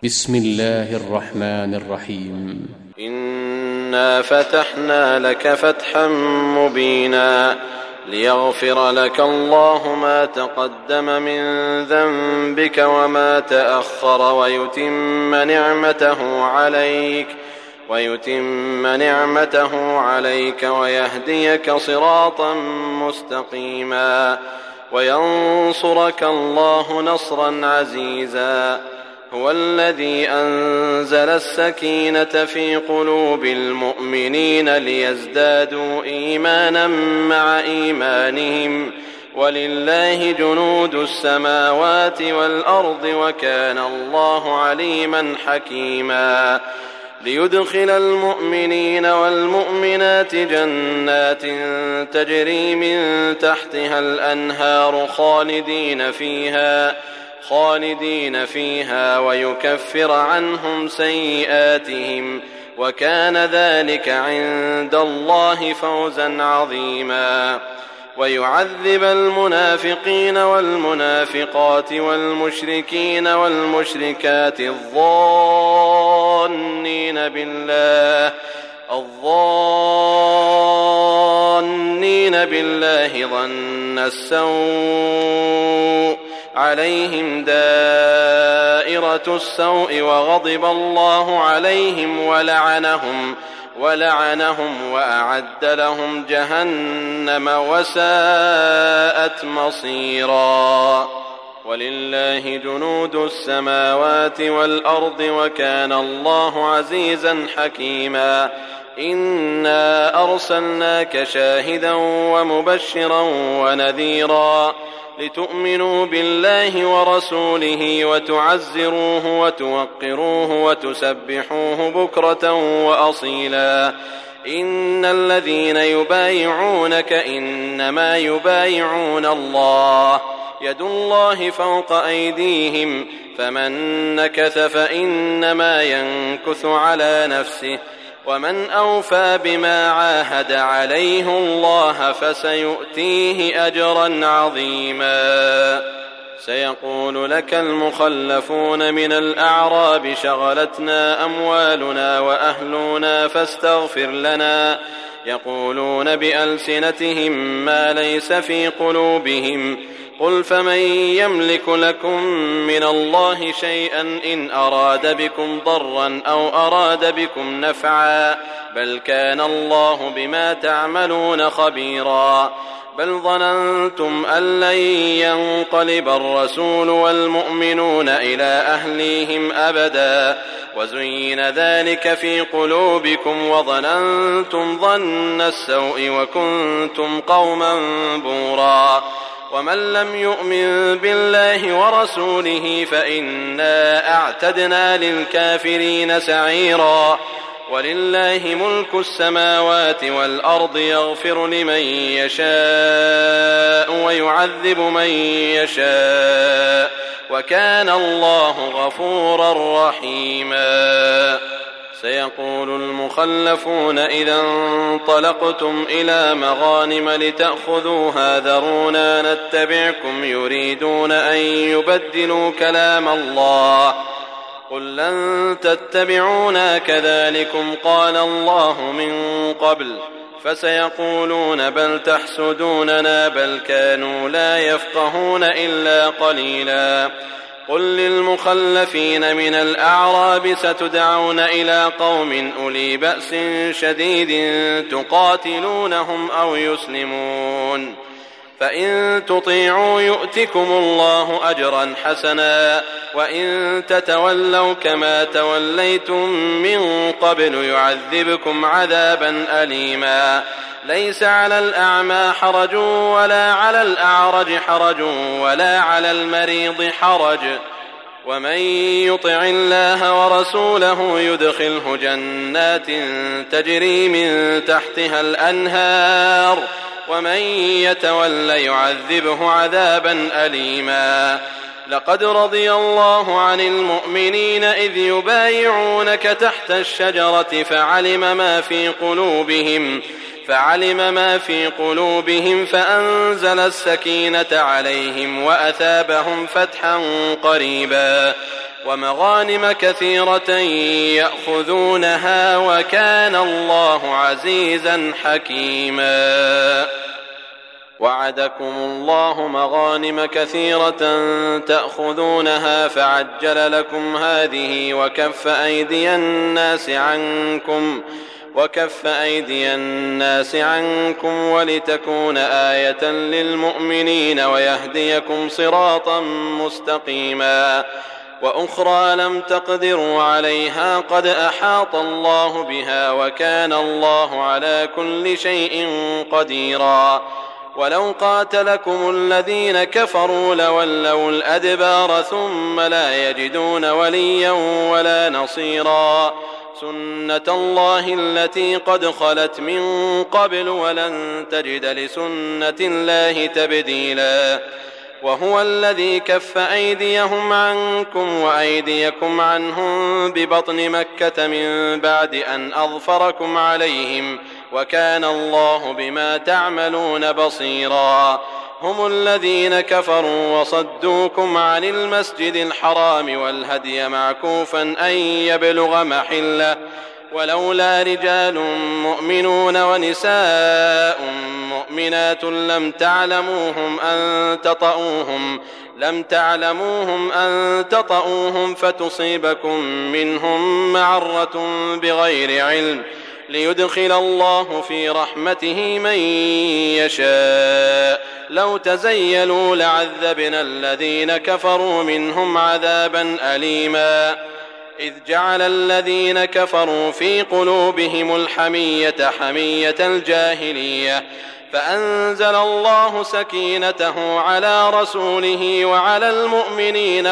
بسم الله الرحمن الرحيم. إنا فتحنا لك فتحا مبينا ليغفر لك الله ما تقدم من ذنبك وما تأخر ويتم نعمته عليك ويهديك صراطا مستقيما وينصرك الله نصرا عزيزا. هو الذي أنزل السكينة في قلوب المؤمنين ليزدادوا إيمانا مع إيمانهم ولله جنود السماوات والأرض وكان الله عليما حكيما. ليدخل المؤمنين والمؤمنات جنات تجري من تحتها الأنهار خالدين فيها ويكفر عنهم سيئاتهم وكان ذلك عند الله فوزا عظيما. ويعذب المنافقين والمنافقات والمشركين والمشركات الظانين بالله ظن السوء عليهم دائرة السوء وغضب الله عليهم ولعنهم وأعد لهم جهنم وساءت مصيرا. ولله جنود السماوات والأرض وكان الله عزيزا حكيما. إنا أرسلناك شاهدا ومبشرا ونذيرا لتؤمنوا بالله ورسوله وتعزروه وتوقروه وتسبحوه بكرة وأصيلا. إن الذين يبايعونك إنما يبايعون الله يد الله فوق أيديهم فمن نكث فإنما ينكث على نفسه ومن أوفى بما عاهد عليه الله فسيؤتيه أجرا عظيما. سيقول لك المخلفون من الأعراب شغلتنا أموالنا وأهلنا فاستغفر لنا يقولون بألسنتهم ما ليس في قلوبهم قل فمن يملك لكم من الله شيئا إن أراد بكم ضرا أو أراد بكم نفعا بل كان الله بما تعملون خبيرا. بل ظننتم أن لن ينقلب الرسول والمؤمنون إلى أهليهم أبدا وزين ذلك في قلوبكم وظننتم ظن السوء وكنتم قوما بورا. ومن لم يؤمن بالله ورسوله فإنا أعتدنا للكافرين سعيرا. ولله ملك السماوات والأرض يغفر لمن يشاء ويعذب من يشاء وكان الله غفورا رحيما. سيقول المخلفون إذا انطلقتم إلى مغانم لتأخذوها ذرونا نتبعكم يريدون أن يبدلوا كلام الله قل لن تتبعونا كذلكم قال الله من قبل فسيقولون بل تحسدوننا بل كانوا لا يفقهون إلا قليلا. قل للمخلفين من الأعراب ستدعون إلى قوم أولي بأس شديد تقاتلونهم أو يسلمون فإن تطيعوا يؤتكم الله أجرا حسنا وإن تتولوا كما توليتم من قبل يعذبكم عذابا أليما. ليس على الأعمى حرج ولا على الأعرج حرج ولا على المريض حرج ومن يطع الله ورسوله يدخله جنات تجري من تحتها الأنهار ومن يتول يعذبه عذابا أليما. لقد رضي الله عن المؤمنين إذ يبايعونك تحت الشجرة فعلم ما في قلوبهم فأنزل السكينة عليهم وأثابهم فتحا قريبا. ومغانم كثيرة يأخذونها وكان الله عزيزا حكيما. وعدكم الله مغانم كثيرة تأخذونها فعجل لكم هذه وكف أيدي الناس عنكم ولتكون آية للمؤمنين ويهديكم صراطا مستقيما. وأخرى لم تقدروا عليها قد أحاط الله بها وكان الله على كل شيء قديرا. ولو قاتلكم الذين كفروا لولوا الأدبار ثم لا يجدون وليا ولا نصيرا. سنة الله التي قد خلت من قبل ولن تجد لسنة الله تبديلا. وهو الذي كف أيديهم عنكم وأيديكم عنهم ببطن مكة من بعد أن أظفركم عليهم وكان الله بما تعملون بصيرا. هم الذين كفروا وصدوكم عن المسجد الحرام والهدي معكوفا أن يبلغ محله ولولا رجال مؤمنون ونساء مؤمنات لم تعلموهم أن تطؤوهم فتصيبكم منهم معرة بغير علم ليدخل الله في رحمته من يشاء. لو تزيلوا لعذبنا الذين كفروا منهم عذابا أليما. إذ جعل الذين كفروا في قلوبهم الحمية حمية الجاهلية فأنزل الله سكينته على رسوله وعلى المؤمنين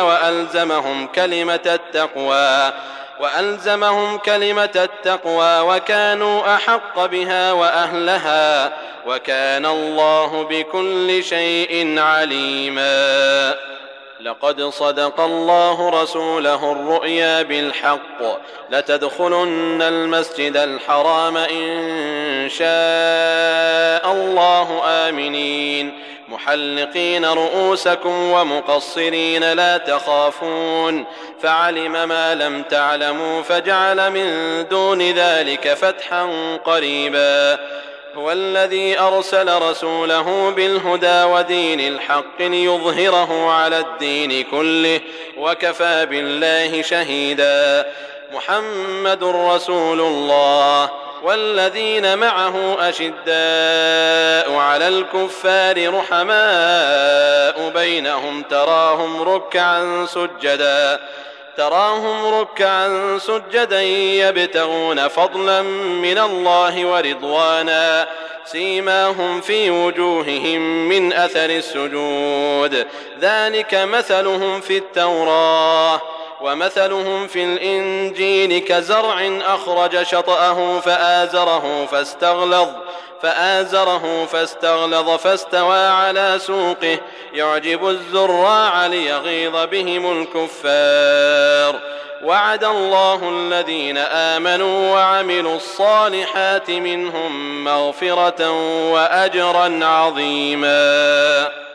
وألزمهم كلمة التقوى وكانوا أحق بها وأهلها وكان الله بكل شيء عليما. لقد صدق الله رسوله الرؤيا بالحق لتدخلن المسجد الحرام إن شاء الله آمنين محلقين رؤوسكم ومقصرين لا تخافون فعلم ما لم تعلموا فجعل من دون ذلك فتحا قريبا. هو الذي أرسل رسوله بالهدى ودين الحق ليظهره على الدين كله وكفى بالله شهيدا. محمد رسول الله والذين معه أشداء على الكفار رحماء بينهم تراهم ركعا سجدا يبتغون فضلا من الله ورضوانا سيماهم في وجوههم من أثر السجود ذلك مثلهم في التوراة ومثلهم في الإنجيل كزرع أخرج شطأه فآزره فاستغلظ فاستوى على سوقه يعجب الزراع ليغيظ بهم الكفار. وعد الله الذين آمنوا وعملوا الصالحات منهم مغفرة وأجرا عظيما.